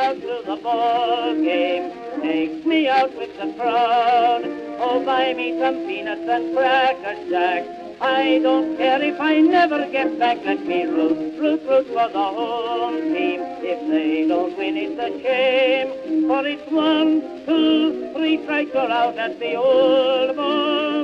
out to the ball game. Take me out with the crowd. Oh, buy me some peanuts and cracker jack. I don't care if I never get back. Let me root for the home team. If they don't win, it's a shame. For it's 1, 2, 3 strikes are out at the old ball